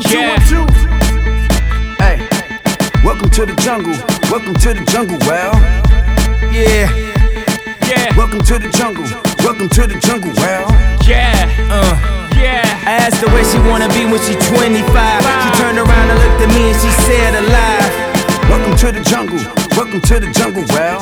Yeah. Hey, welcome to the jungle. Welcome to the jungle, well. Yeah. Welcome to the jungle. Welcome to the jungle, well. Yeah. I asked her where she wanna be when she 25. She turned around and looked at me and she said alive. Welcome to the jungle. Welcome to the jungle, well.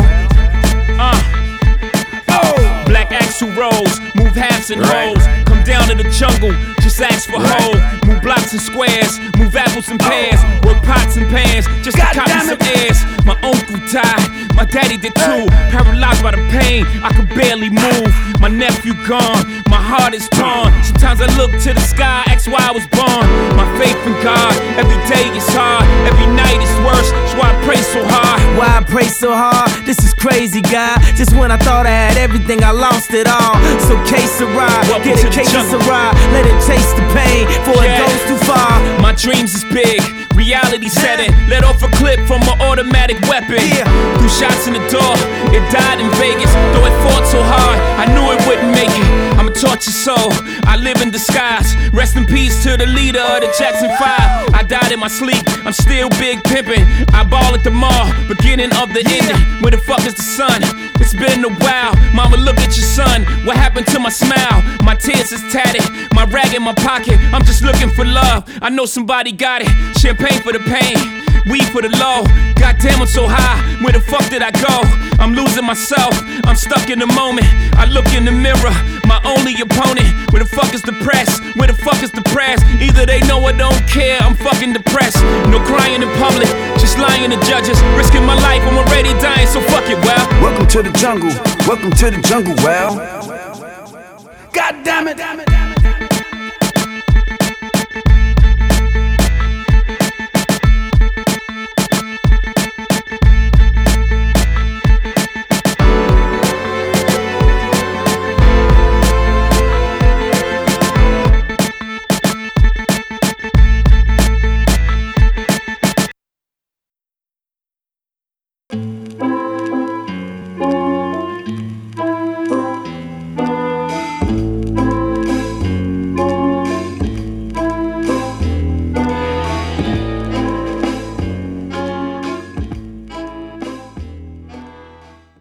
Black axle rolls, move halves and holes. Come down to the jungle, just ask for hoe. Move blocks and squares, move apples and pears. Work pots and pans, just to copy some airs. My uncle died, my daddy did too. Paralyzed by the pain, I could barely move. My nephew gone, my heart is torn. Sometimes I look to the sky, ask why I was born. My faith in God, every day is hard, every night is worse. That's why I pray so hard. Why I pray so hard? This is crazy, God. Just when I thought I had everything, I lost it all. So case a ride, Welcome get to a the case jungle. of ride. Let it chase the pain, before it goes too far. My dreams is big, reality set it. Let off a clip from an automatic weapon. Threw shots in the door, it died in Vegas. Though it fought so hard, I knew it wouldn't make it. I'm a tortured soul, I live in disguise. Rest in peace to the leader of the Jackson 5. I died in my sleep, I'm still big pimpin'. I ball at the mall, beginning of the ending. Where the fuck is the sun? It's been a while. Mama, look at your son. What happened to my smile? My tears is tatted, my rag in my pocket. I'm just looking for love. I know somebody got it. Champagne for the pain, weed for the low. Goddamn, I'm so high. Where the fuck did I go? I'm losing myself. I'm stuck in the moment. I look in the mirror, my only opponent. Where the fuck is the press? Where the fuck is the press? Either they know or don't care. I'm fucking depressed. No crying in public, just lying to judges. Risking my life, I'm already dying, so fuck it, well. Welcome to the jungle. Welcome to the jungle, well. God damn it.